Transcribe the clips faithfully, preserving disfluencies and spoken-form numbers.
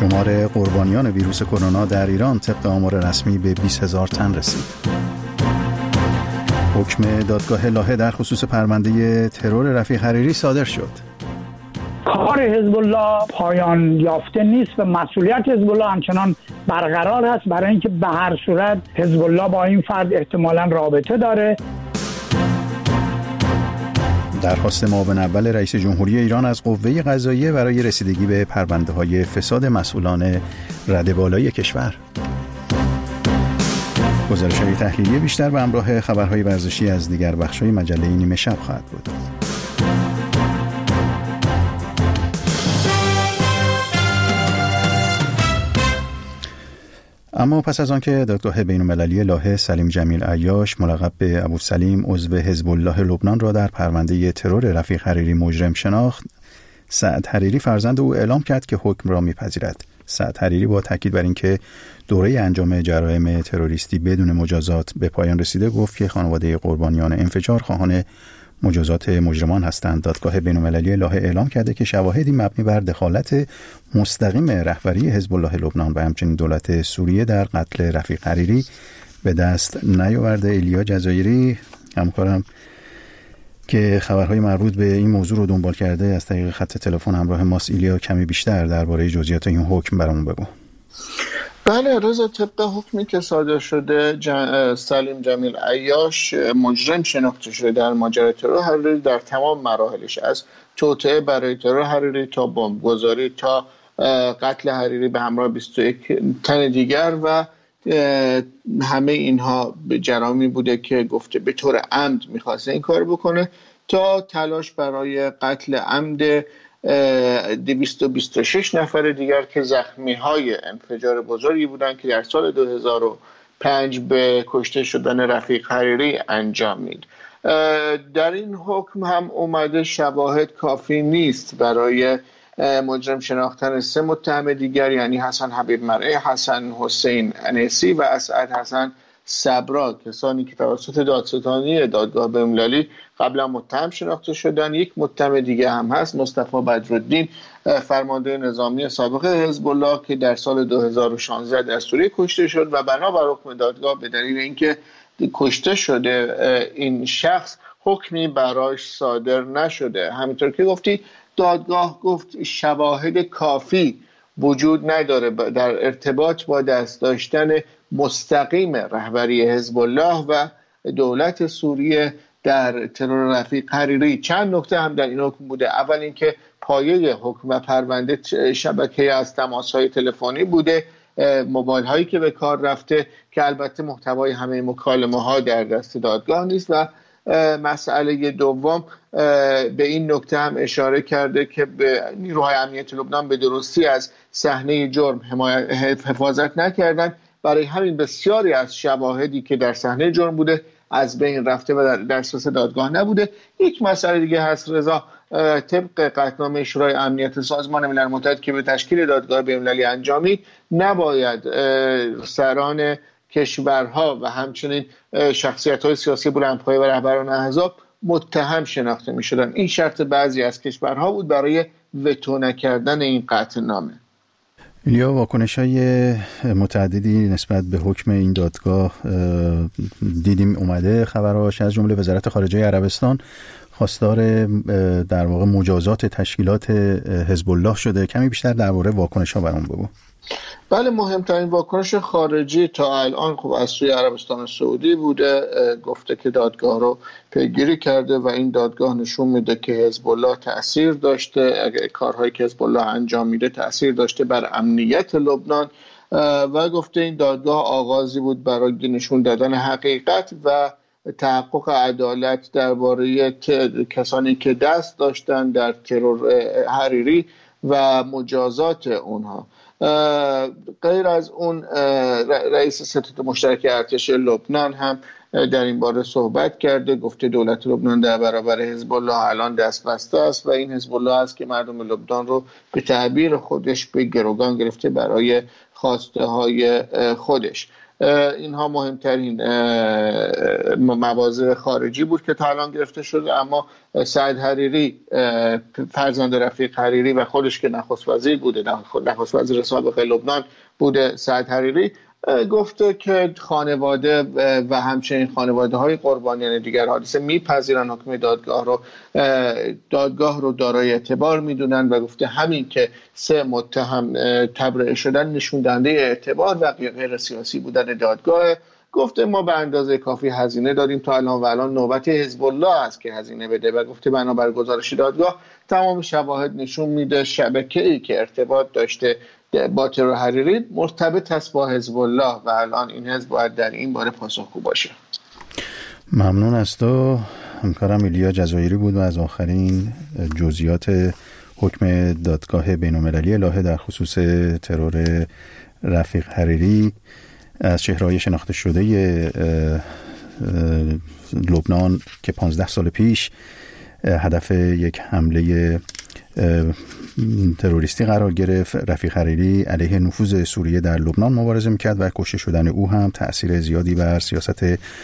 آمار قربانیان ویروس کرونا در ایران طبق آمار رسمی به بیست هزار تن رسید. حکم دادگاه لاهه در خصوص پرونده ترور رفیق حریری صادر شد. کار حزب الله پایان یافته نیست و مسئولیت حزب الله همچنان برقرار است، برای اینکه به هر صورت حزب الله با این فرد احتمالاً رابطه داره. درخواست معاون اول رئیس جمهوری ایران از قوه قضاییه برای رسیدگی به پرونده‌های فساد مسئولان رده بالای کشور. گزارش‌های تحلیلی بیشتر به همراه خبرهای ورزشی از دیگر بخش‌های مجله نیمه شب خواهد بود. اما پس از آن که دادگاه بین‌المللی لاهه سلیم جمیل عیاش ملقب به ابو سلیم عضو حزب الله لبنان را در پرونده ترور رفیق حریری مجرم شناخت، سعد حریری فرزند او اعلام کرد که حکم را می‌پذیرد. سعد حریری با تاکید بر اینکه دوره انجام جرایم تروریستی بدون مجازات به پایان رسیده گفت که خانواده قربانیان انفجار خواهان مجازات مجرمان هستند. دادگاه بین‌المللی لاهه اعلام کرده که شواهدی مبنی بر دخالت مستقیم رهبری حزب الله لبنان و همچنین دولت سوریه در قتل رفیق حریری به دست نیاورده. ایلیا جزایری همکارم که خبرهای مربوط به این موضوع رو دنبال کرده از طریق خط تلفن همراه ماست. ایلیا، کمی بیشتر درباره جزئیات این حکم برامون بگو. بله رضا، طبق حکمی که صادر شده جن... سلیم جمیل عیاش مجرم شناخته شده در ماجرای ترور حریری در تمام مراحلش، از توطئه برای ترور حریری تا بمبگذاری تا قتل حریری به همراه بیست و یک تن دیگر و همه اینها به جرامی بوده که گفته به طور عمد میخواسته این کار بکنه، تا تلاش برای قتل عمد دویست و بیست و شش نفر دیگر که زخمی های انفجار بزرگی بودند که در سال دو هزار و پنج به کشته شدن رفیق حریری انجام مید. در این حکم هم اومده شواهد کافی نیست برای مجرم شناختن سه متهم دیگر، یعنی حسن حبیب مرعی، حسن حسین انیسی و اسعد حسن صبرا، کسانی که توسط دادستانی دادگاه بین‌المللی قبلا متهم شناخته شدن. یک متهم دیگه هم هست، مصطفی بدرالدین، فرمانده نظامی سابق حزب الله که در سال دو هزار و شانزده در سوریه کشته شد و بنابر حکم دادگاه به دلیل اینکه کشته شده این شخص حکمی برایش صادر نشده. همینطور که گفتی دادگاه گفت شواهد کافی وجود نداره در ارتباط با دست داشتن مستقیم رهبری حزب الله و دولت سوریه در ترور رفیق حریری. چند نکته هم در این حکم بوده. اول اینکه پایه حکم و پرونده شبکه از تماس‌های تلفنی بوده، موبایل هایی که به کار رفته که البته محتوای همه مکالمه ها در دست دادگاه نیست. و مسئله دوم به این نکته هم اشاره کرده که به نیروهای امنیت لبنان به درستی از صحنه جرم حفاظت نکردند، برای همین بسیاری از شواهدی که در صحنه جرم بوده از بین رفته و در دسترس دادگاه نبوده. یک مسئله دیگه هست رضا، طبق قطعنامه شورای امنیت سازمان ملل متحد که به تشکیل دادگاه بین‌المللی انجامید، نباید سران کشورها و همچنین شخصیت‌های سیاسی بلندپایه و رهبران احزاب متهم شناخته می‌شدند. این شرط بعضی از کشورها بود برای وتو نکردن این قطعنامه. ایلیا، واکنش‌های متعددی نسبت به حکم این دادگاه دیدیم اومده خبراش، از جمله وزارت خارجه عربستان خواستار در واقع مجازات تشکیلات حزب الله شده. کمی بیشتر درباره واکنش‌ها برام بگو. بله، مهمترین واکنش خارجی تا الان خب از سوی عربستان سعودی بوده. گفته که دادگاه رو پیگیری کرده و این دادگاه نشون میده که حزب الله تأثیر داشته، کارهایی که حزب الله انجام میده تأثیر داشته بر امنیت لبنان و گفته این دادگاه آغازی بود برای نشون دادن حقیقت و تحقق عدالت درباره کسانی که دست داشتن در ترور حریری و مجازات اونها. غیر از اون رئیس ستاد مشترک ارتش لبنان هم در این باره صحبت کرده، گفته دولت لبنان در برابر حزب الله الان دست بسته است و این حزب الله است که مردم لبنان رو به تعبیر خودش به گروگان گرفته برای خواسته های خودش. اینها مهمترین مواضع خارجی بود که تا الان گرفته شده. اما سعد حریری فرزند رفیق حریری و خودش که نخست وزیر بوده، نخست وزیر سابق لبنان بوده، سعد حریری گفته که خانواده و همچنین خانواده های قربانیان دیگر حادثه میپذیرن حکم دادگاه رو، دادگاه رو دارای اعتبار میدونن و گفته همین که سه متهم تبرئه شدن نشون دهنده اعتبار و غیر سیاسی بودن دادگاه. گفته ما به اندازه کافی هزینه دادیم تا الان و الان نوبت حزب الله است که هزینه بده و گفته بنابر گزارش دادگاه تمام شواهد نشون میده شبکه‌ای که ارتباط داشته با ترور حریری مرتبط است با حزب الله و الان این حزب باید در این باره پاسخگو باشه. ممنون از تو. همکارم ایلیا جزایری بود و از آخرین جزئیات حکم دادگاه بین‌المللی لاهه در خصوص ترور رفیق حریری از چهره‌های شناخته شده لبنان که پانزده سال پیش هدف یک حمله تروریستی قرار گرفت، رفیق حریری علیه نفوذ سوریه در لبنان مبارزه میکرد و کشته شدن او هم تأثیر زیادی بر سیاست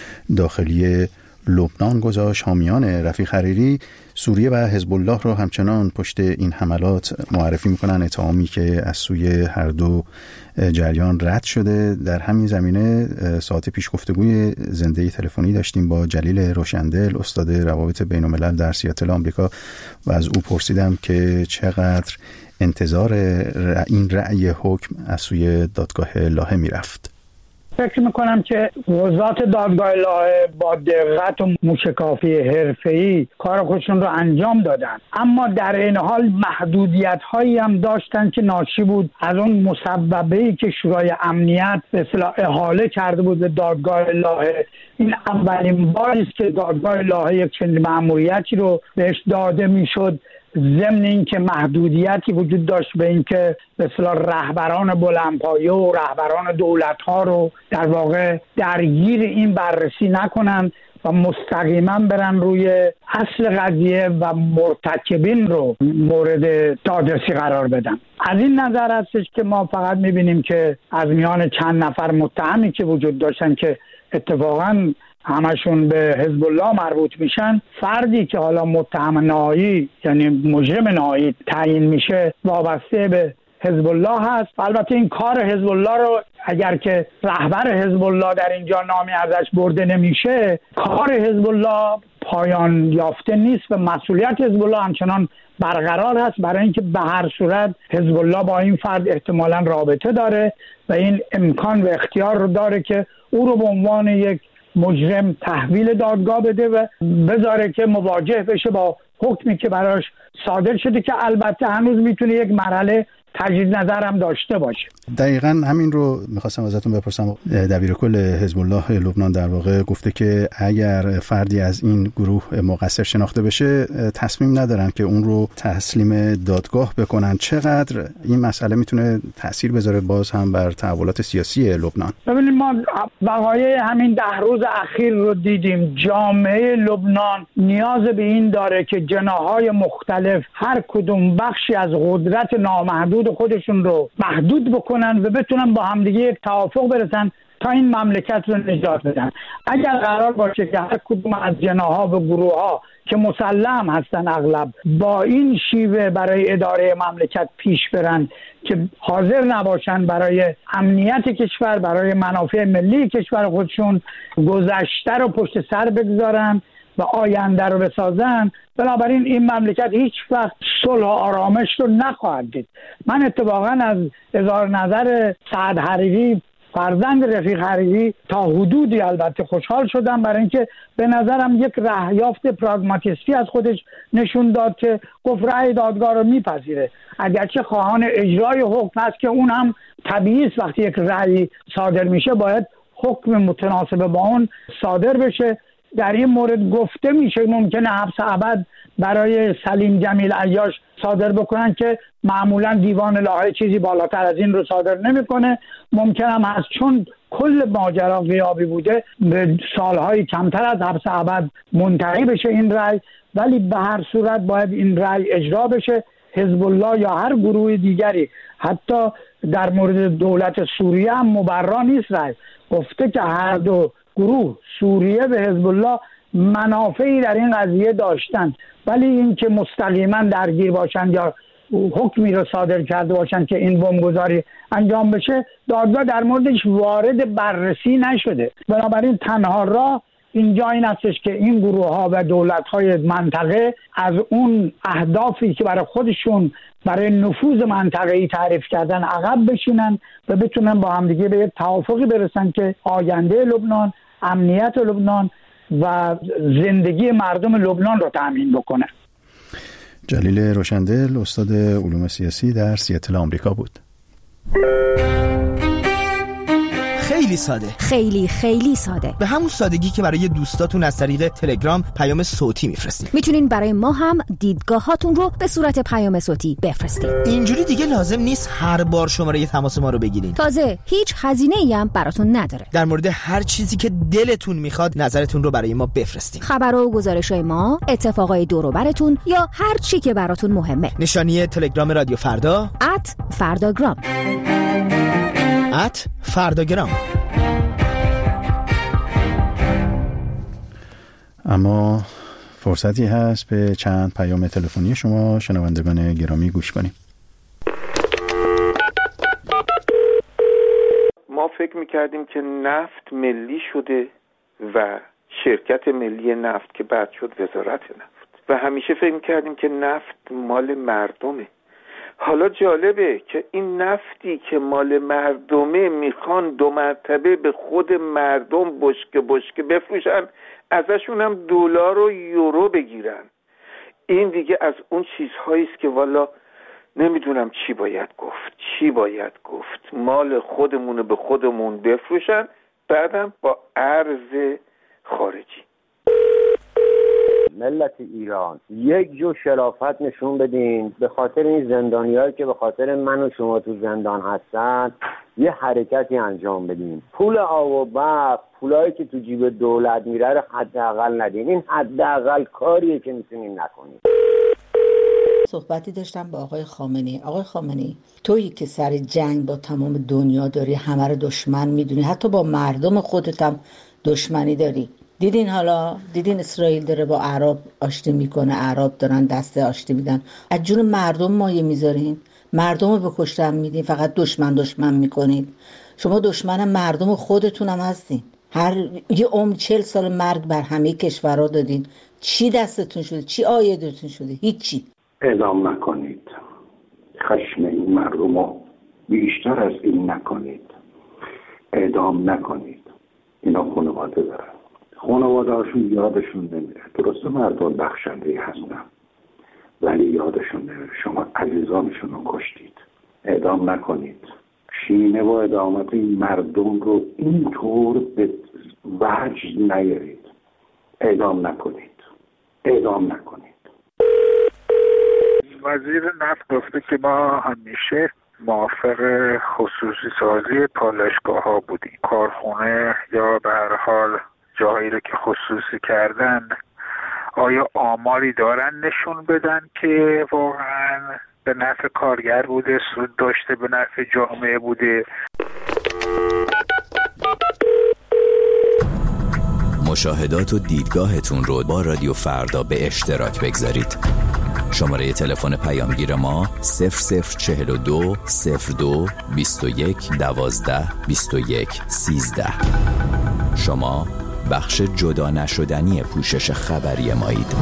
داخلی لبنان گذاشت. حامیان رفیق حریری سوریه و حزب الله رو همچنان پشت این حملات معرفی میکنن، اتهامی که از سوی هر دو جریان رد شده. در همین زمینه ساعت پیش گفتگوی زنده تلفنی داشتیم با جلیل روشندل، استاد روابط بین الملل در سیاتل آمریکا و از او پرسیدم که چقدر انتظار این رأی حکم از سوی دادگاه لاهه میرفت. فکر میکنم که قضات دادگاه لاهه با دقت و موشکافی حرفه‌ای کار خودشون رو انجام دادن، اما در این حال محدودیت هایی هم داشتن که ناشی بود از اون مسببه‌ای که شورای امنیت به اصطلاح احاله کرده بود به دادگاه لاهه. این اولین باری است که دادگاه لاهه یک چنین مأموریتی رو بهش داده میشد، ضمن اینکه محدودیتی وجود داشت به اینکه به اصطلاح رهبران بلندپایه و رهبران دولت‌ها رو در واقع درگیر این بررسی نکنن و مستقیما برن روی اصل قضیه و مرتکبین رو مورد دادرسی قرار بدن. از این نظر هستش که ما فقط می‌بینیم که از میان چند نفر متهمی که وجود داشتن که اتفاقاً همشون به حزب الله مربوط میشن، فردی که حالا متهم نهایی یعنی مجرم نهایی تعیین میشه وابسته به حزب الله هست. البته این کار حزب الله رو اگر که رهبر حزب الله در اینجا نامی ازش برده نمیشه، کار حزب الله پایان یافته نیست و مسئولیت حزب الله همچنان برقرار هست، برای اینکه به هر صورت حزب الله با این فرد احتمالاً رابطه داره و این امکان و اختیار رو داره که او رو به عنوان یک مجرم تحویل دادگاه بده و بذاره که مواجه بشه با حکمی که براش صادر شده، که البته هنوز میتونه یک مرحله تجدید نظر هم داشته باشه. دقیقاً همین رو میخواستم ازتون بپرسم. دبیر کل حزب الله لبنان در واقع گفته که اگر فردی از این گروه مقصر شناخته بشه تصمیم ندارن که اون رو تسلیم دادگاه بکنن. چقدر این مسئله میتونه تأثیر بذاره باز هم بر تحولات سیاسی لبنان؟ ببینید ما وقایع همین ده روز اخیر رو دیدیم. جامعه لبنان نیاز به این داره که جناح‌های مختلف هر کدوم بخشی از قدرت نامحدود خودشون رو محدود بکنن و بتونن با همدیگه یک توافق برسن تا این مملکت رو نجات بدن. اگر قرار باشه که هر کدوم از جناح‌ها و گروه‌ها که مسلم هستن اغلب با این شیوه برای اداره مملکت پیش برن که حاضر نباشن برای امنیت کشور، برای منافع ملی کشور خودشون گذشته رو پشت سر بگذارن و آینده رو بسازن، بنابراین این مملکت هیچ وقت صلح و آرامش رو نخواهد دید. من اتفاقا از اظهار نظر سعد حریری فرزند رفیق حریری تا حدودی البته خوشحال شدم، برای اینکه به نظرم یک رهیافت پراگماتیستی از خودش نشون داد که گفت رأی دادگاه رو میپذیره، اگرچه خواهان اجرای حکم است که اون هم طبیعی است وقتی یک رأی صادر میشه باید حکم متناسب با اون صادر بشه. در این مورد گفته میشه ممکنه حبس ابد برای سلیم جمیل عیاش صادر بکنن که معمولا دیوان لاهه چیزی بالاتر از این رو صادر نمیکنه. ممکن هم هست چون کل ماجرا غیابی بوده به سالهای کمتر از حبس ابد منتهی بشه این رأی، ولی به هر صورت باید این رأی اجرا بشه. حزب الله یا هر گروه دیگری حتی در مورد دولت سوریه هم مبرا نیست رأی. گفته که هر دو گروه، سوریه و حزب الله، منافعی در این قضیه داشتن، ولی این که مستقیما درگیر باشند یا حکمی رو صادر کرده باشند که این بمبگذاری انجام بشه، دادگاه در موردش وارد بررسی نشده. بنابراین تنها راه اینجا این هستش که این گروه ها و دولت های منطقه از اون اهدافی که برای خودشون برای نفوذ منطقه‌ای تعریف کردن عقب بشینن و بتونن با همدیگه به یک توافقی برسن که آینده لبنان، امنیت لبنان و زندگی مردم لبنان رو تأمین بکنه. جلیل روشندل، استاد علوم سیاسی در سیاتل آمریکا بود. خیلی ساده، خیلی خیلی ساده، به همون سادگی که برای دوستاتون از طریق تلگرام پیام صوتی میفرستین. میتونین برای ما هم دیدگاهاتون رو به صورت پیام صوتی بفرستین. اینجوری دیگه لازم نیست هر بار شماره تماس ما رو بگیرین. تازه هیچ هزینه‌ای هم براتون نداره. در مورد هر چیزی که دلتون میخواد نظرتون رو برای ما بفرستین. خبر و گزارش‌های ما، اتفاقای دور و براتون یا هر چی که براتون مهمه. نشانی تلگرام رادیو فردا ات فرداگرام ات فرداگرام. اما فرصتی هست به چند پیام تلفنی شما شنوندگان گرامی گوش کنیم. ما فکر میکردیم که نفت ملی شده و شرکت ملی نفت که بعد شد وزارت نفت، و همیشه فکر میکردیم که نفت مال مردمه. حالا جالبه که این نفتی که مال مردمه میخوان دو مرتبه به خود مردم بشکه بشکه بفروشن، ازشون هم دلار و یورو بگیرن. این دیگه از اون چیزهایی است که والا نمیدونم چی باید گفت چی باید گفت مال خودمون به خودمون بفروشن، بعدم با ارز خارجی. ملت ایران یک جو شرافت نشون بدین، به خاطر این زندانیایی که به خاطر من و شما تو زندان هستن یه حرکتی انجام بدین. پول آب و برق، پولایی که تو جیب دولت میره رو حداقل ندین. این حداقل کاریه که میتونین نکنین. صحبتی داشتم با آقای خامنه‌ای. آقای خامنه‌ای، تویی که سر جنگ با تمام دنیا داری، همه رو دشمن میدونی، حتی با مردم خودت هم دشمنی داری. دیدین حالا دیدین اسرائیل داره با عرب آشتی میکنه، عرب دارن دست آشتی میدن، از جون مردم مایه میذارین، مردم رو بکشتن میدین، فقط دشمن دشمن میکنید. شما دشمن مردم خودتون هم هستین. هر یه عمر چل سال مرگ بر همه کشورها دادین، چی دستتون شده؟ چی آیدتون شده؟ هیچی. اعدام نکنید، خشم این مردم رو بیشتر از این نکنید، اعدام نکنید. اینا خانواده دارن، خانواده هاشون یادشون نمیره. درسته مردم بخشنده هستن ولی یادشون نمیره شما عزیزانشون رو کشتید. اعدام نکنید. شینه و ادامت این مردم رو اینطور به وجد نیارید. اعدام نکنید. اعدام نکنید. وزیر نفت گفته که ما همیشه موافق خصوصی سازی پالایشگاه ها بودیم. کارخونه یا به هر حال جایی رو که خصوصی کردن، آیا آماری دارن نشون بدن که واقعا به نفع کارگر بوده، سود داشته، به نفع جامعه بوده؟ مشاهدات و دیدگاهتون رو با رادیو فردا به اشتراک بگذارید. شماره تلفن پیامگیر ما صفر صفر چهل و دو صفر دو بیست و یک دوازده بیست و یک سیزده. شما بخش جدا نشدنی پوشش خبری مایید.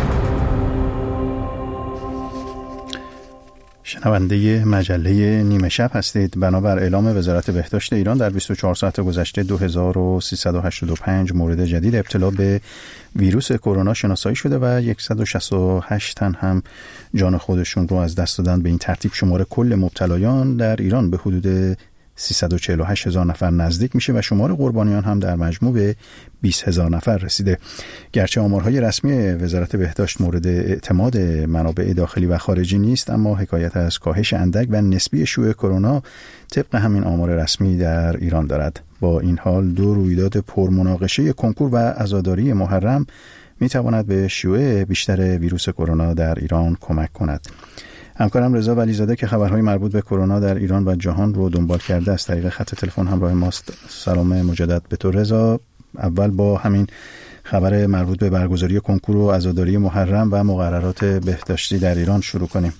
شنونده مجله نیمه شب هستید. بنابر اعلام وزارت بهداشت ایران در بیست و چهار ساعت گذشته دو هزار و سیصد و هشتاد و پنج مورد جدید ابتلا به ویروس کرونا شناسایی شده و صد و شصت و هشت تن هم جان خودشون رو از دست دادن. به این ترتیب شمار کل مبتلایان در ایران به حدود سیصد و چهل و هشت هزار نفر نزدیک میشه و شمار قربانیان هم در مجموع به بیست هزار نفر رسیده. گرچه آمارهای رسمی وزارت بهداشت مورد اعتماد منابع داخلی و خارجی نیست، اما حکایت از کاهش اندک و نسبی شیوع کرونا طبق همین آمار رسمی در ایران دارد. با این حال دو رویداد پرمناقشه کنکور و عزاداری محرم میتواند به شیوع بیشتر ویروس کرونا در ایران کمک کند. همکارم رضا ولیزاده که خبرهای مربوط به کرونا در ایران و جهان رو دنبال کرده از طریق خط تلفن همراه ماست. سلام مجدد به تو رضا. اول با همین خبر مربوط به برگزاری کنکور و عزاداری محرم و مقررات بهداشتی در ایران شروع کنیم.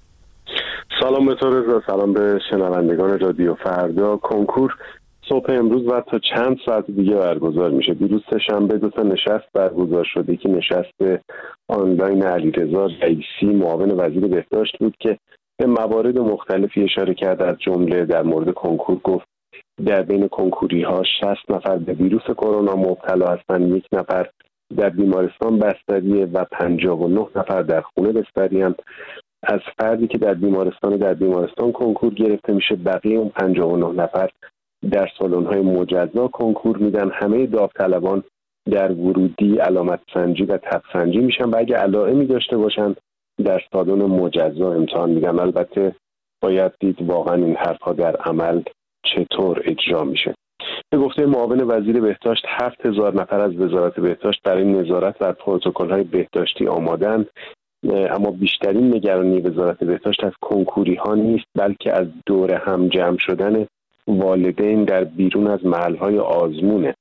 سلام به تو رضا، سلام به شنوندگان رادیو فردا. کنکور صبح امروز و تا چند ساعت دیگه برگزار میشه. دیروز سه‌شنبه دو تا نشست برگزار شده که نشست آنلاین علیرضا رئیسی معاون وزیر بهداشت بود که به موارد مختلفی اشاره کرد. از جمله در مورد کنکور گفت در بین کنکوری ها شصت نفر به ویروس کرونا مبتلا هستند، یک نفر در بیمارستان بستریه و پنجاه و نه نفر در خونه بستری هم. از فردی که در بیمارستان در بیمارستان کنکور گرفته میشه، بقیه اون پنجاه و نه نفر در سالن‌های مجزا کنکور میدن. همه داوطلبان در ورودی علامت سنجی و تب سنجی میشن و اگه علائمی داشته باشن در سالن مجزا امتحان میدن. البته باید دید واقعا این حرفها در عمل چطور اجرا میشه. به گفته معاون وزیر بهداشت هفت هزار نفر از وزارت بهداشت برای نظارت بر پروتکل‌های بهداشتی آمادند، اما بیشترین نگرانی وزارت بهداشت از کنکوری ها نیست بلکه از دور هم جمع شدن والدین در بیرون از محل‌های آزمونه.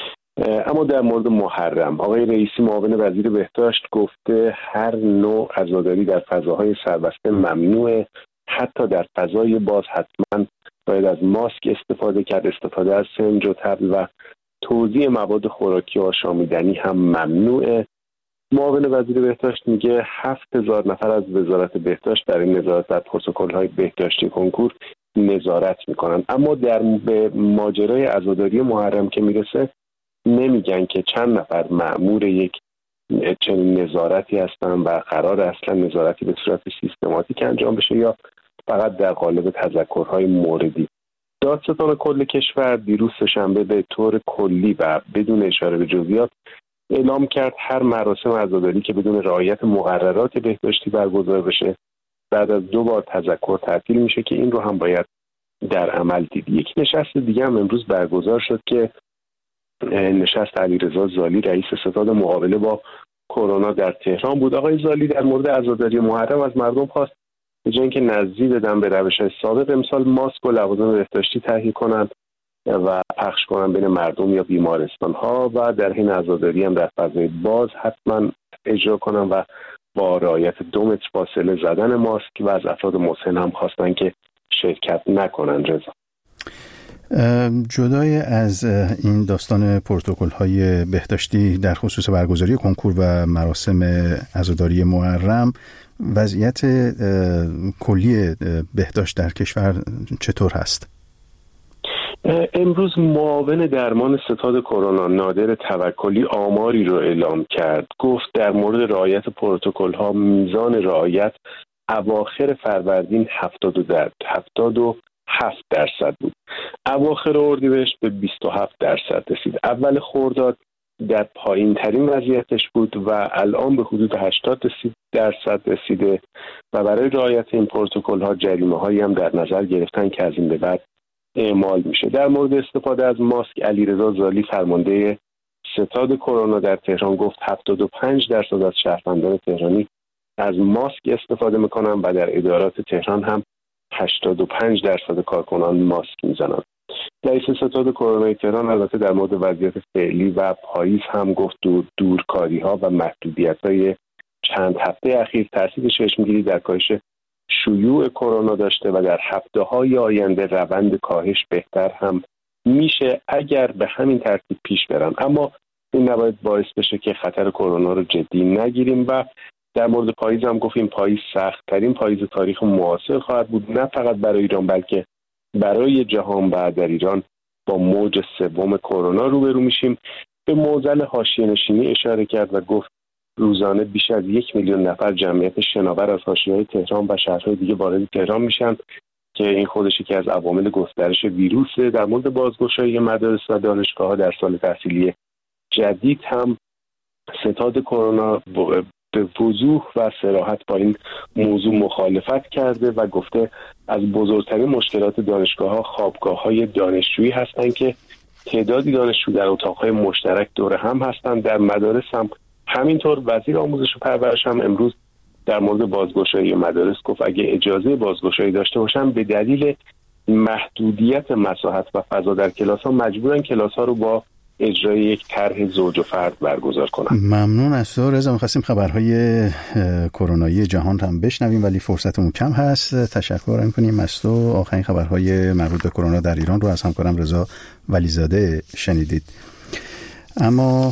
اما در مورد محرم آقای رئیسی معاون وزیر بهداشت گفته هر نوع عزاداری در فضاهای سربسته ممنوعه، حتی در فضای باز حتما باید از ماسک استفاده کرد. استفاده از سنج و طبل و توزیع مواد خوراکی و آشامیدنی هم ممنوعه. معاون وزیر بهداشت میگه هفت هزار نفر از وزارت بهداشت در این نظارت بر پروتکل‌های بهداشتی کنکور نظارت میکنن، اما در به ماجرای عزاداری محرم که میرسه نمیگن که چند نفر مأمور یک چنین نظارتی هستن و قرار اصلا نظارتی به صورت سیستماتیک انجام بشه یا فقط در قالب تذکرهای موردی. دادستان کل کشور دیروز سه‌شنبه به طور کلی و بدون اشاره به جزئیات اعلام کرد هر مراسم عزاداری که بدون رعایت مقررات بهداشتی برگزار بشه بعد از دو بار تذکر تعطیل میشه که این رو هم باید در عمل دید. یک نشست دیگه هم امروز برگزار شد که نشست علیرضا زالی رئیس ستاد مقابله با کرونا در تهران بود. آقای زالی در مورد عزاداری محرم از مردم خواست به جای اینکه نزدیک بدن به روش‌های سابق امسال ماسک و لوازم بهداشتی تهیه کنند و پخش کنن بین مردم یا بیمارستان ها و در حین عزاداری هم در فضای باز حتما اجرا کنن و با رعایت دو متر فاصله زدن ماسک و از افراد مسن هم خواستن که شرکت نکنن. رضا جدای از این داستان پروتکل‌های بهداشتی در خصوص برگزاری کنکور و مراسم عزاداری محرم، وضعیت کلی بهداشت در کشور چطور هست؟ امروز معاون درمان ستاد کرونا نادر توکلی آماری رو اعلام کرد. گفت در مورد رعایت پروتکل‌ها میزان رعایت اواخر فروردین هفتاد و هفت درصد بود. اواخر اردیبهشت به بیست و هفت درصد رسید. اول خرداد در پایین ترین وضعیتش بود و الان به حدود هشتاد درصد رسیده و برای رعایت این پروتکل‌ها جریمه‌هایی هم در نظر گرفتن که از این به بعد اعمال میشه. در مورد استفاده از ماسک علیرضا زالی فرمانده ستاد کرونا در تهران گفت هفتاد و پنج درصد از شهروندان تهرانی از ماسک استفاده میکنن و در ادارات تهران هم هشتاد و پنج درصد کارکنان ماسک میزنن. رئیس ستاد کرونا تهران البته در مورد وضعیت فعلی و پاییز هم گفت دور دورکاری ها و محدودیت های چند هفته اخیر تاثیر چشمگیری در کاهش شیوع کرونا داشته و در هفته‌های آینده روند کاهش بهتر هم میشه اگر به همین ترتیب پیش برن، اما این نباید باعث بشه که خطر کرونا رو جدی نگیریم. و در مورد پاییز هم گفتیم پاییز سخت ترین پاییز تاریخ معاصر خواهد بود، نه فقط برای ایران بلکه برای جهان. و در ایران با موج سوم کرونا روبرو میشیم. به معضل حاشیه‌نشینی اشاره کرد و گفت روزانه بیش از یک میلیون نفر جمعیت شناور از حاشیه‌های تهران و شهرهای دیگه وارد تهران میشن که این خودش یکی از عوامل گسترش ویروسه. در مورد بازگشایی مدارس و دانشگاه‌ها در سال تحصیلی جدید هم ستاد کرونا به وضوح و صراحت با این موضوع مخالفت کرده و گفته از بزرگترین مشکلات دانشگاه‌ها خوابگاه‌های دانشجویی هستند که تعدادی دانشجو در اتاق‌های مشترک دور هم هستند. در مدارس هم همینطور. وزیر آموزش و پرورش هم امروز در مورد بازگشایی مدارس گفت اگه اجازه بازگشایی داشته باشن به دلیل محدودیت مساحت و فضا در کلاس ها مجبورن کلاس ها رو با اجرای یک طرح زوج و فرد برگزار کنن. ممنون از تو رضا. می‌خواستیم خبرهای کرونایی جهان هم بشنویم ولی فرصتمون کم هست. تشکر می‌کنیم از تو. آخرین خبرهای مربوط به کرونا در ایران رو از همکارم رضا ولیزاده شنیدید. اما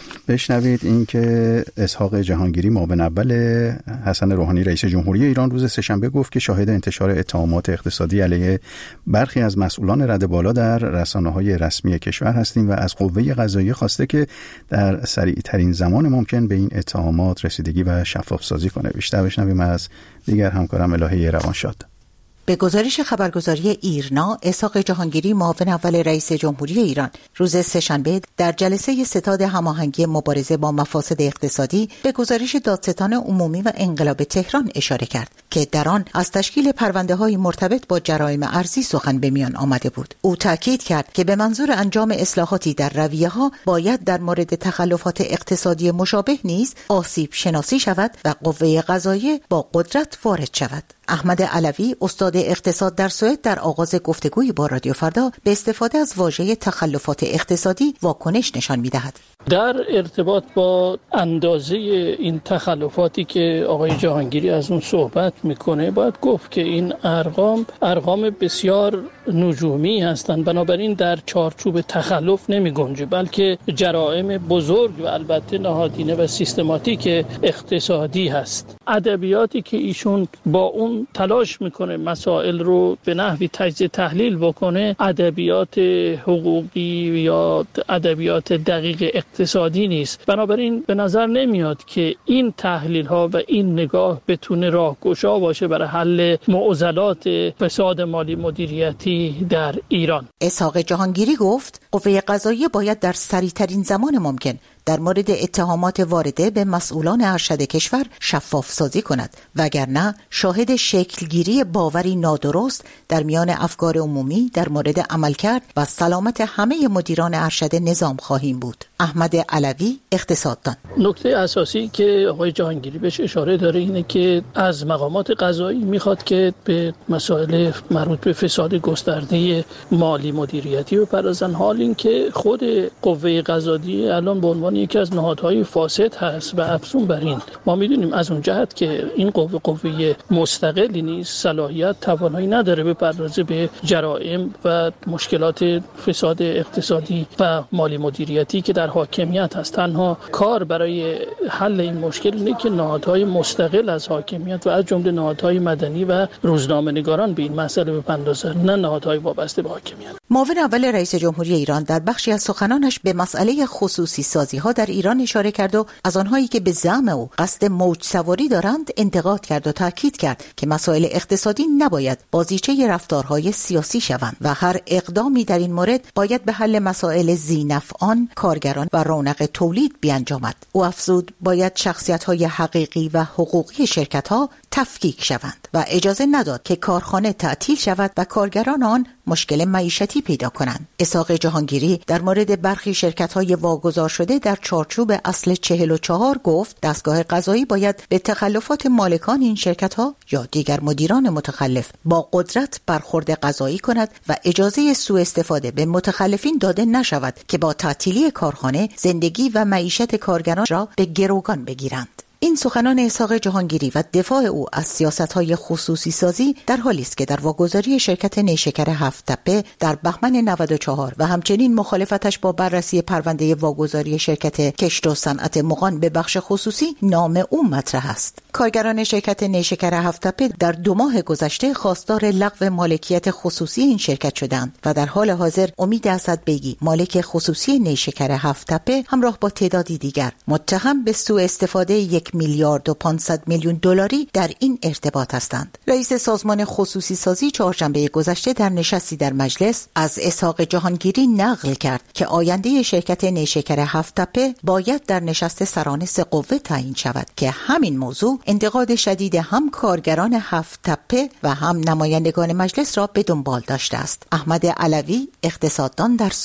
بشنوید این که اسحاق جهانگیری معاون اول حسن روحانی رئیس جمهوری ایران روز سه‌شنبه گفت که شاهد انتشار اتهامات اقتصادی علیه برخی از مسئولان رده بالا در رسانه‌های رسمی کشور هستیم و از قوه قضاییه خواسته که در سریع‌ترین زمان ممکن به این اتهامات رسیدگی و شفاف‌سازی کنه. بیشتر بشنویم از دیگر همکارم الهه روانشاد. به گزارش خبرگزاری ایرنا، اسحاق جهانگیری معاون اول رئیس جمهوری ایران روز سه‌شنبه در جلسه ستاد هماهنگی مبارزه با مفاسد اقتصادی به گزارش دادستان عمومی و انقلاب تهران اشاره کرد که در آن از تشکیل پرونده‌های مرتبط با جرایم ارزی سخن به میان آمده بود. او تاکید کرد که به منظور انجام اصلاحاتی در رویه‌ها باید در مورد تخلفات اقتصادی مشابه نیز آسیب شناسی شود و قوه قضاییه با قدرت وارد شود. احمد علوی استاد اقتصاد در سوئد در آغاز گفتگوی با رادیو فردا به استفاده از واژه تخلفات اقتصادی واکنش نشان می‌دهد. در ارتباط با اندازه این تخلفاتی که آقای جهانگیری از اون صحبت میکنه باید گفت که این ارقام ارقام بسیار نجومی هستند، بنابراین در چارچوب تخلف نمی گنجه، بلکه جرائم بزرگ و البته نهادینه و سیستماتیک اقتصادی هست. ادبیاتی که ایشون با اون تلاش میکنه مسائل رو به نحوی تجزیه تحلیل بکنه ادبیات حقوقی یا ادبیات دقیق اقتصادی نیست. بنابراین به نظر نمیاد که این تحلیل ها و این نگاه بتونه راهگشا باشه برای حل معضلات فساد مالی مدیریتی در ایران. اسحاق جهانگیری گفت قوه قضاییه باید در سریع‌ترین زمان ممکن در مورد اتهامات وارده به مسئولان ارشد کشور شفاف سازی کند، وگرنه شاهد شکلگیری باوری نادرست در میان افکار عمومی در مورد عملکرد و سلامت همه مدیران ارشد نظام خواهیم بود. احمد علوی، اقتصاددان: نکته اساسی که آقای جهانگیری بهش اشاره داره اینه که از مقامات قضایی میخواد که به مسائل مربوط به فساد گسترده مالی مدیریتی بپردازن، حال این که خود قوه قضاییه الان به عنوان یکی از نهادهای فاسد هست و افزون بر این ما میدونیم از اون جهت که این قوه قوه مستقلی نیست، صلاحیت توانایی نداره بپردازه به جرائم و مشکلات فساد اقتصادی و مالی مدیریتی که در حاکمیت هست. تنها کار برای حل این مشکل اینه که نهادهای مستقل از حاکمیت و از جمله نهادهای مدنی و روزنامه‌نگاران به این مسئله بپردازن، نه نهادهای وابسته به حاکمیت. معاون اول رئیس جمهوری ایران در بخشی از سخنانش به مسئله خصوصی سازی ها در ایران اشاره کرد و از آنهایی که به زعم او قصد موج سواری دارند انتقاد کرد و تاکید کرد که مسائل اقتصادی نباید بازیچه رفتارهای سیاسی شوند و هر اقدامی در این مورد باید به حل مسائل ذینفعان، کارگران و رونق تولید بیانجامد. او افزود باید شخصیت‌های حقیقی و حقوقی شرکت‌ها تفکیک شوند و اجازه نداد که کارخانه تعطیل شود و کارگران آن مشکل معیشتی پیدا کنند. اسحاق جهانگیری در مورد برخی شرکت‌های واگذار شده در چارچوب اصل چهل و چهار گفت دستگاه قضایی باید به تخلفات مالکان این شرکت‌ها یا دیگر مدیران متخلف با قدرت برخورد قضایی کند و اجازه سوء استفاده به متخلفین داده نشود که با تعطیلی کارخانه زندگی و معیشت کارگران را به گروگان بگیرند. این سخنان اسحاق جهانگیری و دفاع او از سیاست‌های خصوصی سازی در حالی است که در واگذاری شرکت نیشکر هفت تپه در بهمن نود و چهار و همچنین مخالفتش با بررسی پرونده واگذاری شرکت کشت و صنعت مغان به بخش خصوصی نام او مطرح است. کارگران شرکت نیشکر هفت تپه در دو ماه گذشته خواستار لغو مالکیت خصوصی این شرکت شدند و در حال حاضر امید اسدبیگی مالک خصوصی نیشکر هفت تپه همراه با تعدادی دیگر متهم به سوء استفاده یک میلیارد و پانصد میلیون دلاری در این ارتباط هستند. رئیس سازمان خصوصی سازی چهارشنبه گذشته در نشستی در مجلس از اسحاق جهانگیری نقل کرد که آینده شرکت نیشکر هفت تپه باید در نشست سران سه قوه تعیین شود که همین موضوع انتقاد شدید هم کارگران هفت تپه و هم نمایندگان مجلس را به دنبال داشته است. احمد علوی، اقتصاددان در سوئد: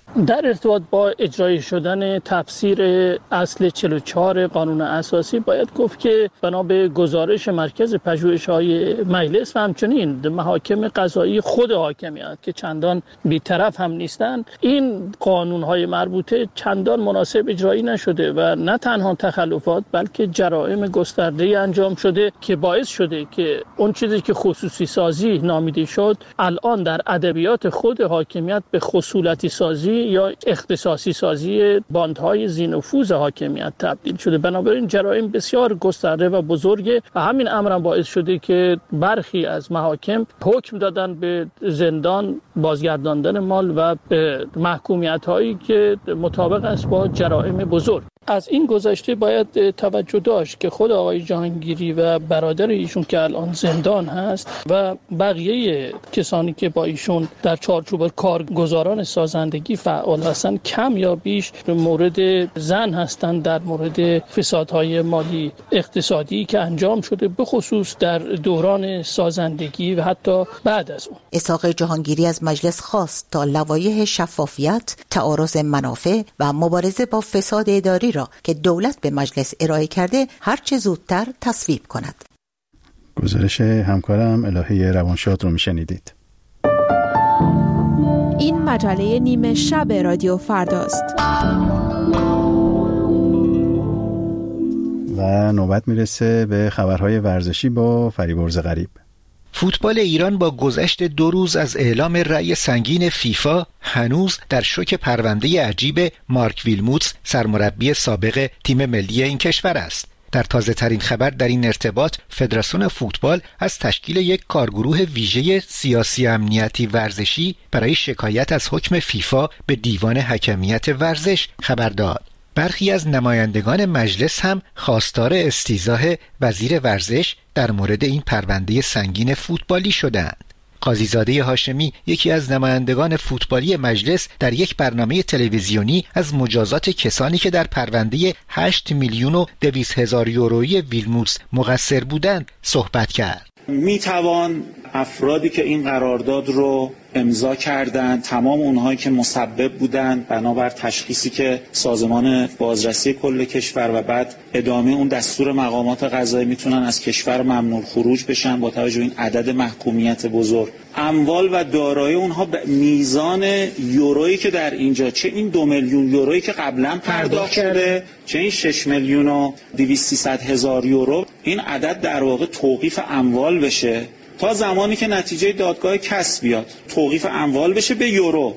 در ارتباط با اجرای شدن تفسیر اصل چهل و چهار قانون اساسی باید گفت که بنا به گزارش مرکز پژوهش‌های مجلس و همچنین محاکم قضایی خود حاکمیت که چندان بی‌طرف هم نیستند، این قانون‌های مربوطه چندان مناسب اجرایی نشده و نه تنها تخلفات بلکه جرائم گسترده انجام شده که باعث شده که اون چیزی که خصوصی سازی نامیده شد الان در ادبیات خود حاکمیت به خصولتی سازی یا اختصاصی سازی باندهای ذی‌نفوذ حاکمیت تبدیل شده. بنابراین جرائم بسیار گسترده و بزرگه و همین امر هم باعث شده که برخی از محاکم حکم دادن به زندان، بازگرداندن مال و محکومیت هایی که مطابق است با جرائم بزرگ. از این گذشته باید توجه داشت که خود آقای جهانگیری و برادر ایشون که الان زندان هست و بقیه کسانی که با ایشون در چارچوب کارگزاران سازندگی فعال هستند کم یا بیش مورد زن هستند در مورد فسادهای مالی اقتصادی که انجام شده، به خصوص در دوران سازندگی و حتی بعد از اون. اسحاق جهانگیری از مجلس خواست تا لوایح شفافیت، تعارض منافع و مبارزه با فساد اداری را که دولت به مجلس ارائه کرده هرچه زودتر تصویب کند. گزارش همکارم الهه روانشاد رو میشنیدید. این مجله نیمه شب رادیو فرداست و نوبت میرسه به خبرهای ورزشی با فریبرز غریب. فوتبال ایران با گذشت دو روز از اعلام رأی سنگین فیفا هنوز در شوک پرونده عجیب مارک ویلموتس، سرمربی سابق تیم ملی این کشور است. در تازه ترین خبر در این ارتباط، فدراسیون فوتبال از تشکیل یک کارگروه ویژه سیاسی امنیتی ورزشی برای شکایت از حکم فیفا به دیوان حکمیت ورزش خبر داد. برخی از نمایندگان مجلس هم خواستار استیضاح وزیر ورزش در مورد این پرونده سنگین فوتبالی شدند. قاضیزاده هاشمی، یکی از نمایندگان فوتبالی مجلس، در یک برنامه تلویزیونی از مجازات کسانی که در پرونده هشت میلیون و دویست هزار یورویی ویلموتس مقصر بودند صحبت کرد. میتوان افرادی که این قرارداد رو امضا کردند، تمام اونهایی که مسبب بودند بنابر تشخیصی که سازمان بازرسی کل کشور و بعد ادامه اون دستور مقامات قضایی میتونن از کشور ممنوع خروج بشن با توجه به این عدد محکومیت بزرگ. اموال و دارایی اونها به میزان یورویی که در اینجا، چه این دو میلیون یورویی که قبلا پرداخت شده، چه این شش میلیون و دویست سیصد هزار یورو، این عدد در واقع توقیف اموال بشه تا زمانی که نتیجه دادگاه کسب بیاد، توقیف اموال بشه به یورو.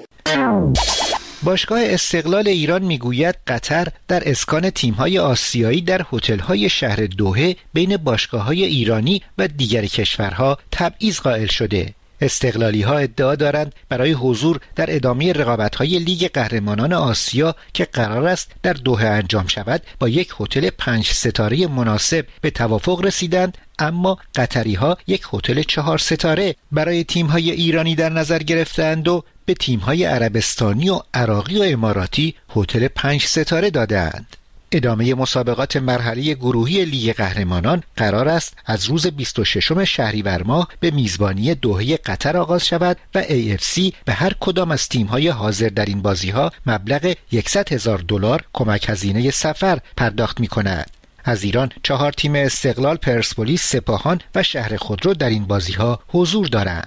باشگاه استقلال ایران میگوید قطر در اسکان تیم‌های آسیایی در هتل‌های شهر دوحه بین باشگاه‌های ایرانی و دیگر کشورها تبعیض قائل شده. استقلالی‌ها ادعا دارند برای حضور در ادامه رقابت‌های لیگ قهرمانان آسیا که قرار است در دوحه انجام شود با یک هتل پنج ستاره مناسب به توافق رسیدند، اما قطری‌ها یک هتل چهار ستاره برای تیم‌های ایرانی در نظر گرفتند و به تیم‌های عربستانی و عراقی و اماراتی هتل پنج ستاره دادند. ادامه مسابقات مرحله گروهی لیگ قهرمانان قرار است از روز بیست و ششم شهریور ماه به میزبانی دوحه قطر آغاز شود و ای اف سی به هر کدام از تیم‌های حاضر در این بازی‌ها مبلغ صد هزار دلار کمک هزینه سفر پرداخت می‌کند. از ایران چهار تیم استقلال، پرسپولیس، سپاهان و شهر خودرو در این بازی‌ها حضور دارند.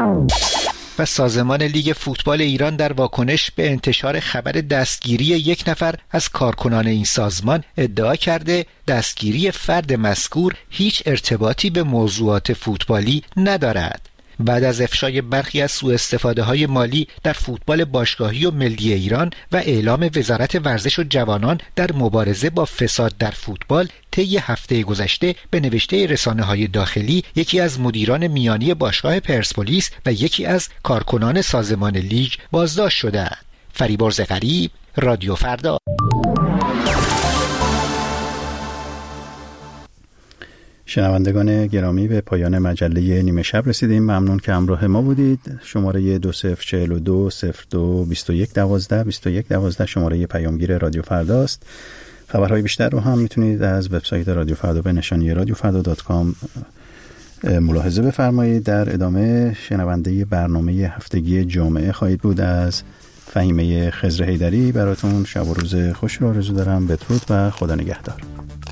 و سازمان لیگ فوتبال ایران در واکنش به انتشار خبر دستگیری یک نفر از کارکنان این سازمان ادعا کرده دستگیری فرد مذکور هیچ ارتباطی به موضوعات فوتبالی ندارد. بعد از افشای برخی از سوء استفاده های مالی در فوتبال باشگاهی و ملی ایران و اعلام وزارت ورزش و جوانان در مبارزه با فساد در فوتبال، طی هفته گذشته به نوشته رسانه‌های داخلی یکی از مدیران میانی باشگاه پرسپولیس و یکی از کارکنان سازمان لیگ بازداشت شدند. فریبرز غریب، رادیو فردا. شنوندگان گرامی، به پایان مجله نیمه شب رسیدیم. ممنون که همراه ما بودید. شماره دو صفر چهل دو صفر دو بیست و یک دوازده بیست و یک دوازده شماره پیامگیر رادیو فرداست. خبرهای بیشتر رو هم میتونید از وبسایت رادیو فردا به نشانی رادیو فردا دات کام ملاحظه بفرمایید. در ادامه شنونده برنامه هفتگی جمعه خواهید بود از فهیمه خضر حیدری براتون شب و روز خوش رو آرزو دارم. بدرود و خدا نگهدار.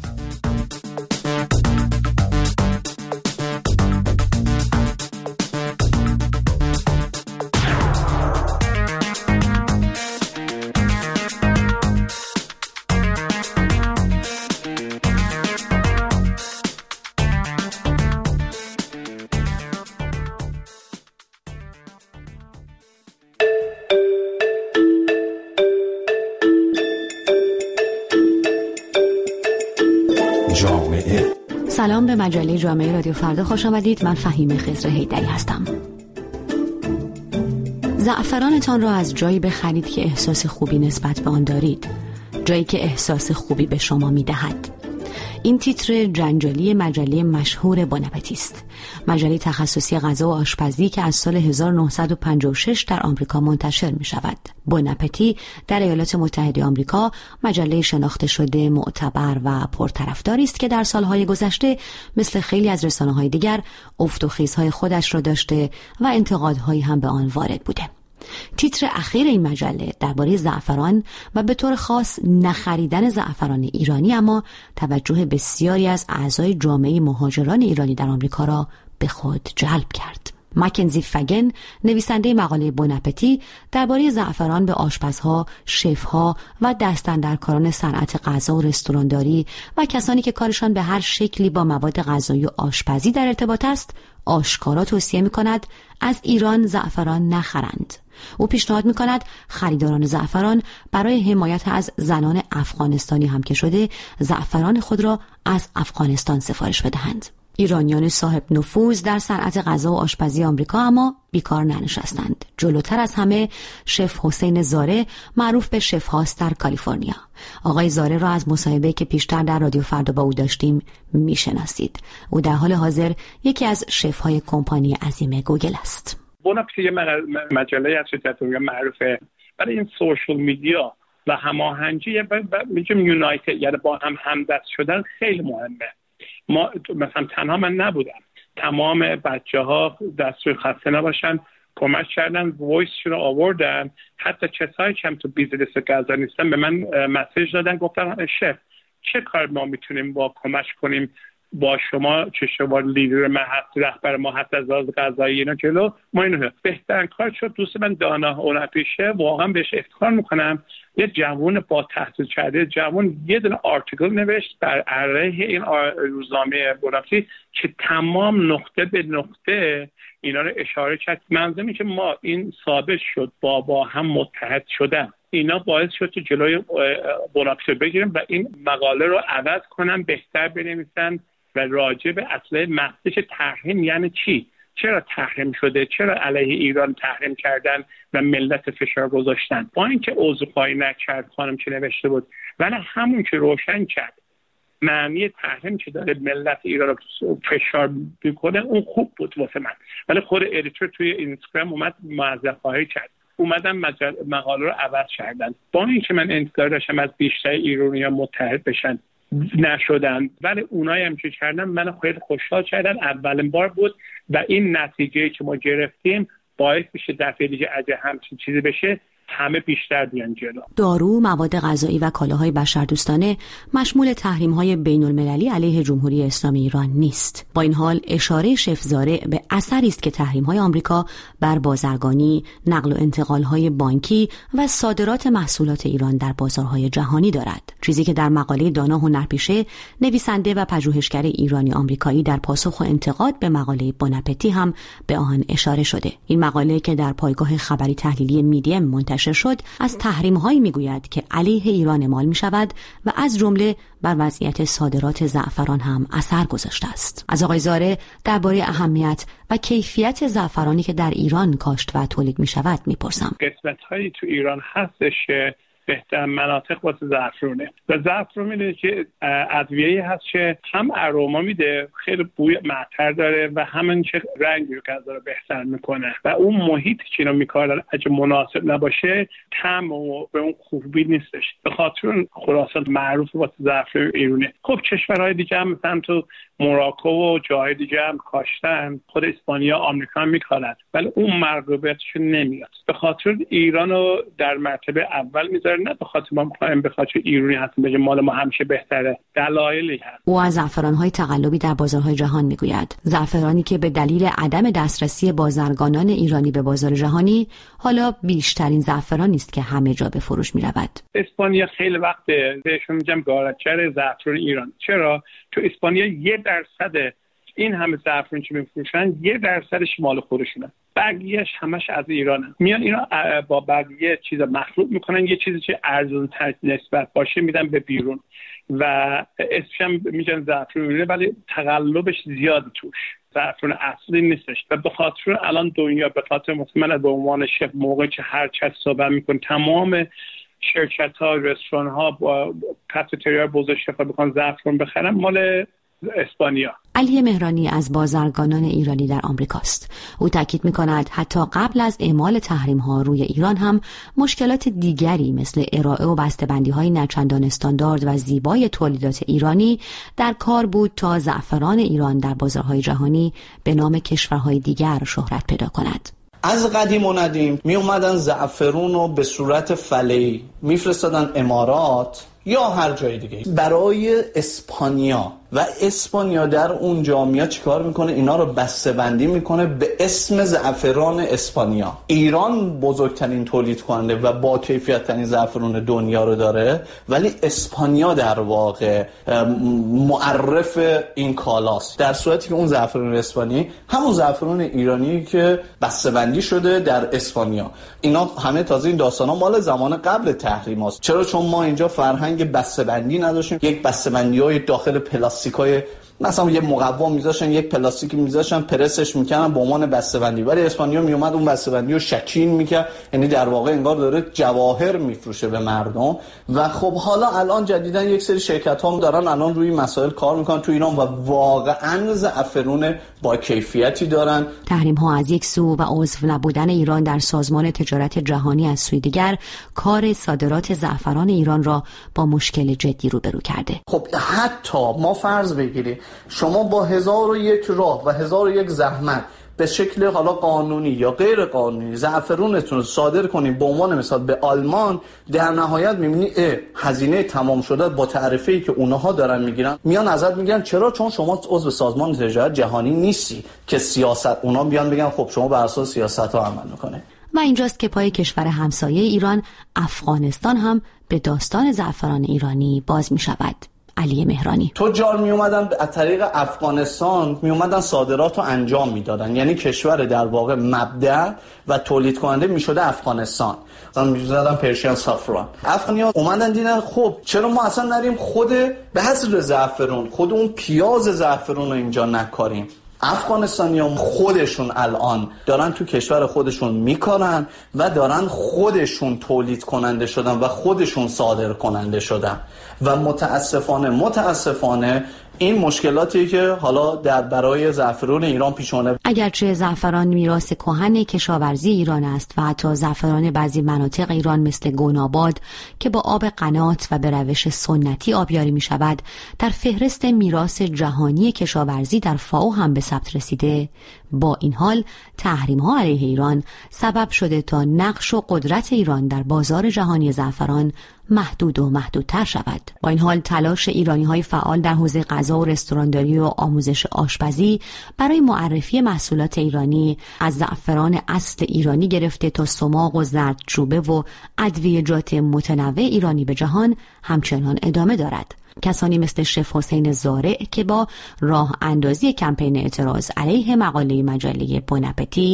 سلام، به مجله جامعه رادیو فردا خوش آمدید. من فهیمه خضر حیدری هستم. زعفرانتان را از جایی بخرید که احساس خوبی نسبت به آن دارید، جایی که احساس خوبی به شما می‌دهد. این تیتر جنجالی مجله مشهور بوناپتی است، مجله تخصصی غذا و آشپزی که از سال هزار و نهصد و پنجاه و شش در آمریکا منتشر می شود. بوناپتی در ایالات متحده آمریکا مجله شناخته شده، معتبر و پرطرفداری است که در سالهای گذشته مثل خیلی از رسانه‌های دیگر افت و خیزهای خودش را داشته و انتقادهایی هم به آن وارد بوده. تیتر اخیر این مجله درباره زعفران و به طور خاص نخریدن زعفران ایرانی، اما توجه بسیاری از اعضای جامعه مهاجران ایرانی در آمریکا را به خود جلب کرد. مکنزی فگن، نویسنده مقاله بوناپتی درباره زعفران به آشپزها، شفها و دستاندرکاران صنعت غذا و رستورانداری و کسانی که کارشان به هر شکلی با مواد غذایی و آشپزی در ارتباط است، آشکارا توصیه می‌کند از ایران زعفران نخرند. او پیشنهاد می‌کند خریداران زعفران برای حمایت از زنان افغانستانی هم که شده زعفران خود را از افغانستان سفارش بدهند. ایرانیان صاحب نفوذ در صنعت غذا و آشپزی آمریکا اما بیکار ننشستند. جلوتر از همه شف حسین زاره، معروف به شف هاست در کالیفرنیا. آقای زاره را از مصاحبه‌ای که پیشتر در رادیو فردا با او داشتیم میشناسید. او در حال حاضر یکی از شف های کمپانی عظیم گوگل است. بوناپتی یه مجله از شرکت معروفه برای این سوشال میدیا و هماهنگی میگم یونایتد، یعنی با هم همدست شدن خیلی مهمه. ما مثلا تنها من نبودم، تمام بچه ها دستور خسته نباشن کمک کردن، وایس رو آوردن. حتی کسایی که هم تو بیزنس غذا نیستن به من مسیج دادن، گفتن شف چه کار ما میتونیم با کمک کنیم با شما، چه شما لیدر ما هست، رهبر ما هست از لحاظ غذایی اینا جلو ما اینو بهترین کار شد. دوست من دانا اولمپیشه، واقعا بهش افتخار میکنم، یه جوان با تحصیل کرده جوان یه دونه آرتیکل نوشت بر علیه این روزنامه بوناپتی که تمام نقطه به نقطه اینا رو اشاره کرد. منظورم که ما این ثابت شد با با هم متحد شدن، اینا باعث شد که جلوی بوناپتی بگیریم و این مقاله رو عوض کنم، بهتر بنویسن و راجع به اصل مقصد تحریم یعنی چی، چرا تحریم شده، چرا علیه ایران تحریم کردن و ملت فشار گذاشتن. با اینکه عذرخواهی نکرد خانم که نوشته بود، ولی همون که روشن کرد معنی تحریم که داره ملت ایران رو فشار میکنه اون خوب بود واسه من. ولی خود ادیتور توی اینستاگرام اومد معذرت خواهی کرد، اومدن مقاله رو عوض کردن. با اینکه من انتظار داشتم از بیشتر ایرانی‌ها متحد بشن، نشدن، ولی اونایی هم که کردن من خیلی خوشحال کردن. اولین بار بود و این نتیجه که ما گرفتیم باعث میشه دفعه دیگه اگه همچین چیزی بشه همه بیشتر بیان جلو. دارو، مواد غذایی و کالاهای بشردوستانه مشمول تحریم‌های بین‌المللی علیه جمهوری اسلامی ایران نیست. با این حال اشاره شف زاره به اثری است که تحریم‌های آمریکا بر بازرگانی، نقل و انتقال‌های بانکی و صادرات محصولات ایران در بازارهای جهانی دارد. چیزی که در مقاله دانا هنرپیشه، نویسنده و پژوهشگر ایرانی آمریکایی در پاسخ و انتقاد به مقاله بوناپتی هم به آن اشاره شده. این مقاله که در پایگاه خبری تحلیلی میدیم منتشر شد از تحریم‌هایی میگوید که علیه ایران اعمال می‌شود و از جمله بر وضعیت صادرات زعفران هم اثر گذاشته است. از آقای زاره درباره اهمیت و کیفیت زعفرانی که در ایران کاشت و تولید می‌شود می‌پرسم. قسمت‌هایی تو ایران هستش بهتر مناطق واسه زعفرونه و زعفرون میدونید که ادویه‌ای هست که هم اروما میده، خیلی بوی معطر داره و همین چه رنگی رو غذا رو بهتر میکنه و اون محیطی که اینو میکارن اگه مناسب نباشه طعم و به اون خوبی نیستش. به خاطر اون خلاصه معروف واسه زعفرون ایرونه. خب کشورهای دیگه هم مثلا تو موراکو و جای دیگه هم کاشتن، خود اسپانیا، آمریکا هم میکارن، ولی اون مرغوبیتشون نمیاد. به خاطر ایران رو در مرتبه اول میذاره، نه به خاطر ما میخوایم به خاطر ایرانی هستیم بگیم مال ما همیشه بهتره. دلایلی هست. او از زعفران‌های تقلبی در بازارهای جهان میگوید. زعفرانی که به دلیل عدم دسترسی بازرگانان ایرانی به بازار جهانی حالا بیشترین زعفرانی است که همه جا به فروش میرود. اسپانیا خیلی وقت بهشون میگم گارچر زعفران ایران. چرا؟ تو اسپانیا یه درصد این همه زعفران که میفروشن یه درصدش مال خودشونه، بقیه‌اش همش از ایرانه. میان اینا با بقیه چیزا مخلوط میکنن، یه چیزی که ارزون تر نسبت باشه میدن به بیرون و اسمش هم میگن زعفران، ولی تقلبش زیاد توش، زعفران اصلی نیستش. و به خاطر الان دنیا به خاطر من به عنوان شف موقعی که هر چه صحبت میکنه تمام شرکت‌ها، رستوران‌ها با کافتریا بزرگ شفا بخوان زعفران بخرن مال اسپانیا. علی مهرانی از بازرگانان ایرانی در آمریکاست. او تاکید می‌کند حتی قبل از اعمال تحریم‌ها روی ایران هم مشکلات دیگری مثل ارائه و بسته‌بندی‌های نچندان استاندارد و زیبای تولیدات ایرانی در کار بود تا زعفران ایران در بازارهای جهانی به نام کشورهای دیگر شهرت پیدا کند. از قدیم و ندیم می اومدن زعفرون رو به صورت فله‌ای میفرستادن امارات یا هر جای دیگه برای اسپانیا و اسپانیا در اونجا میاد چیکار میکنه؟ اینا رو بسته‌بندی میکنه به اسم زعفران اسپانیا. ایران بزرگترین تولید کننده و با کیفیت ترین زعفران دنیا رو داره، ولی اسپانیا در واقع معرف این کالاست، در صورتی که اون زعفران اسپانی همون زعفران ایرانی که بسته‌بندی شده در اسپانیا. اینا همه تازه این داستانا مال زمان قبل تحریم هست. چرا؟ چون ما اینجا فرهنگ بسته‌بندی نداشتیم. یک بسته‌بندی‌های داخل پلاستیکای مثلا یه مقوا میذاشن، یک پلاستیکی میذاشن، پرسش میکنن به عنوان بسته‌بندی، ولی اسپانیا میومد اون بسته‌بندی رو شکین میکرد، یعنی در واقع انگار داره جواهر میفروشه به مردم. و خب حالا الان جدیدا یک سری شرکت ها دارن الان روی مسائل کار میکنن تو ایران و واقعا زعفرون با کیفیتی دارن. تحریم ها از یک سو و عضو نبودن ایران در سازمان تجارت جهانی از سوی دیگر کار صادرات زعفران ایران را با مشکل جدی روبرو کرده. خب حتی ما فرض بگیریم شما با هزار و یک راه و هزار و یک زحمت به شکل حالا قانونی یا غیر قانونی زعفرونتون رو صادر کنیم به عنوان مثال به آلمان، در نهایت می‌بینی هزینه تمام شده با تعرفه‌ای که اونها دارن میگیرن میان ازت میگن چرا؟ چون شما عضو سازمان تجارت جهانی نیستی که سیاست اونا بیان بگن خب شما بر اساس سیاست‌ها عمل می‌کنید. و اینجاست که پای کشور همسایه ایران افغانستان هم به داستان زعفران ایرانی باز می‌شود. علی مهرانی تجار می اومدن از طریق افغانستان می اومدن صادرات رو انجام میدادن، یعنی کشور در واقع مبدأ و تولید کننده می شده افغانستان. مثلا می زدن پرشین سافران. افغانی‌ها اومدن دیدن خب چرا ما اصلا نریم خود بذر زعفرون، خود اون پیاز زعفرون رو اینجا نکاریم. افغانستانیان خودشون الان دارن تو کشور خودشون میکارن و دارن خودشون تولید کننده شدن و خودشون صادر کننده شدن و متاسفانه متاسفانه این مشکلاتی که حالا در برای زعفران ایران پیش اومده. اگرچه زعفران میراث کهن کشاورزی ایران است و حتی زعفران بعضی مناطق ایران مثل گوناباد که با آب قنات و به روش سنتی آبیاری می شود در فهرست میراث جهانی کشاورزی در فائو هم به ثبت رسیده، با این حال تحریم ها علیه ایران سبب شده تا نقش و قدرت ایران در بازار جهانی زعفران محدود و محدودتر شود. با این حال تلاش ایرانی های فعال در حوزه غذا و رستورانداری و آموزش آشپزی برای معرفی محصولات ایرانی از زعفران اصل ایرانی گرفته تا سماق و زردچوبه و ادویه‌جات متنوع ایرانی به جهان همچنان ادامه دارد. کسانی مثل شف حسین زارع که با راه اندازی کمپین اعتراض علیه مقاله مجله بون اپتی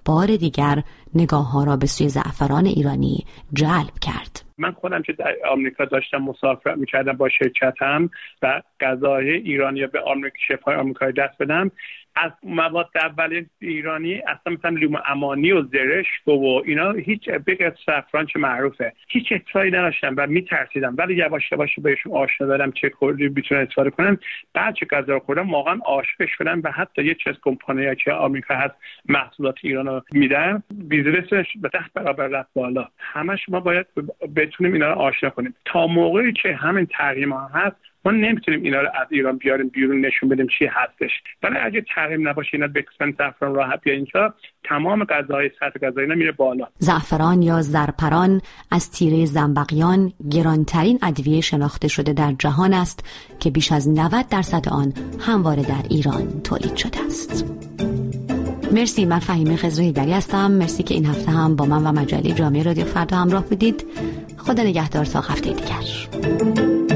بار دیگر نگاه ها را به سوی زعفران ایرانی جلب کرد. من خودم که در آمریکا داشتم مسافرت میکردم با شرکتم و غذای ایرانی به آمریکا شفای آمریکایی دست بدم، از مواد اولیه ایرانی اصلا مثلا لیمو امانی و زرشک و اینا هیچ بغیر زعفران چه معروفه هیچ اطلاعی نداشتم و میترسیدم، ولی یواش یواش بهشون آشنا دادم چه کردی میتونن استفاده کنن. بعد چه غذا رو خوردم واقعا عاشق شدم و حتی یه چیز کمپانیایی که آمریکا هست محصولات ایرانو میدن بیزنسش به ده برابر رفت بالا. همش ما باید بتونیم اینا رو آشنا کنیم. تا موقعی که همین تحریم ها هست ما نمیتونیم اینا رو از ایران بیاریم بیرون نشون بدیم چی هستش. ولی اگه تحریم نباشه اینا بکسن زعفران راحت یا اینجا تمام غذای سطح غذایی میره بالا. زعفران یا زرپران از تیره زنبقیان گرانترین ادویه شناخته شده در جهان است که بیش از نود درصد آن همواره در ایران تولید شده است. مرسی، من فهیمه خضرهیدری هستم. مرسی که این هفته هم با من و مجله جامعه رادیو فردا همراه بودید. خدا نگهدار تا هفته دیگر.